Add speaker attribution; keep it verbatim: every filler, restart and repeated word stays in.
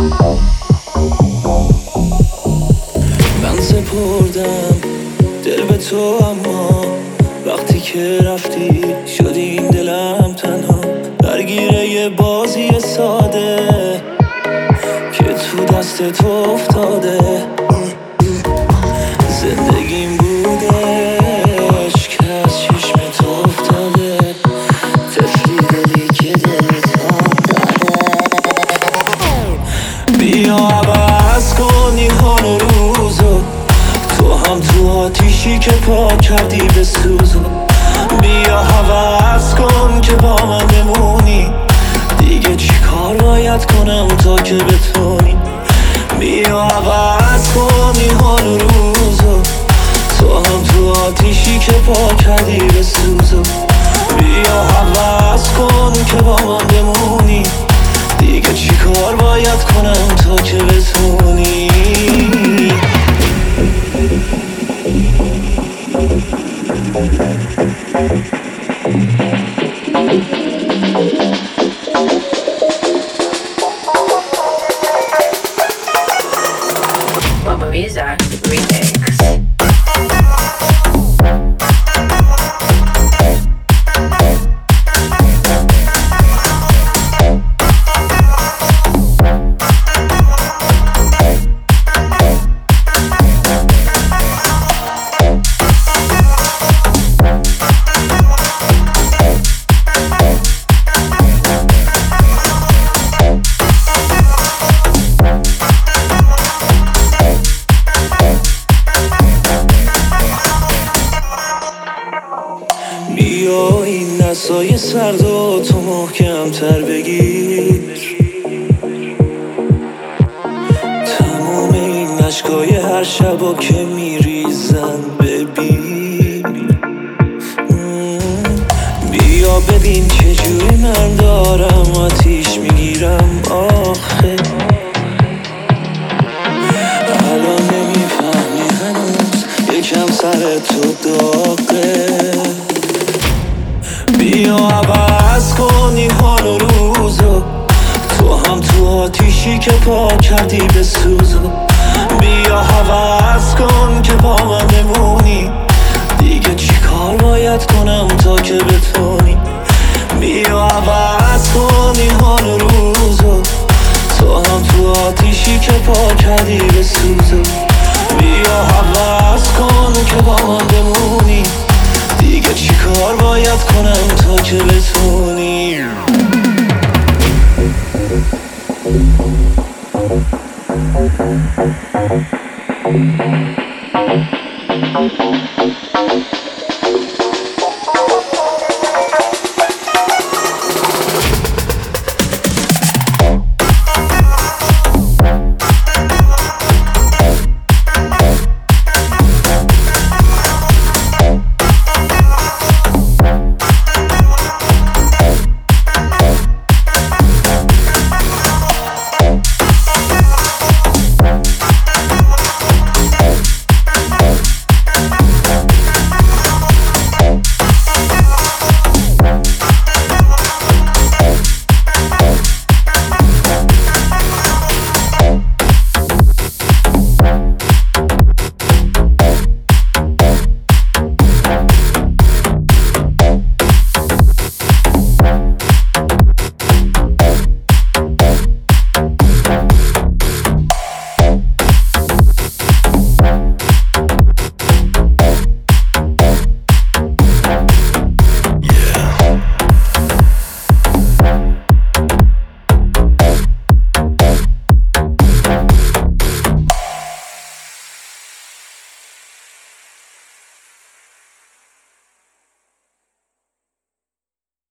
Speaker 1: من سپردم دل به تو، اما وقتی که رفتی شدی این دلم تنها، درگیره یه بازی ساده که تو دست تو افتاده. زندگیم بودش که از چشم تو افتاده، طفلی دلی که دلت هم داده. بیا عوض کن این حال و روزو، تو هم تو آتیشی که پاک کردی به سوزو. بیا عوض کن که با من بمونی، دیگه چی کار باید کنم تا که بتونی. بیا عوض کن این حال و روزو، تو هم تو آتیشی که پاک کردی به سوزو. بیا عوض کن که با من بمونی، دیگه چی کار باید کنم تا که بتونی.
Speaker 2: Mamma Mia remix.
Speaker 1: بیا این دستای سردو تو محکم تر بگیر، تمام این اشکای هر شبا که میریزن ببین. بیا ببین چجوری من دارم آتیش میگیرم آخه، الان نمیفهمی هنوز یکم سر تو داغه. بیا عوض کن این حال و روزو، تو هم تو آتیشی که پاک کردی به سوزو. بیا عوض کن که با من بمونی، دیگه چی کار باید کنم تا که بتونی. بیا عوض کن این حال و روزو، تو هم تو آتیشی که پاک کردی به سوزو. بیا عوض کن که با من بمونی، دیگه چی کار باید کنم تا که بتونی.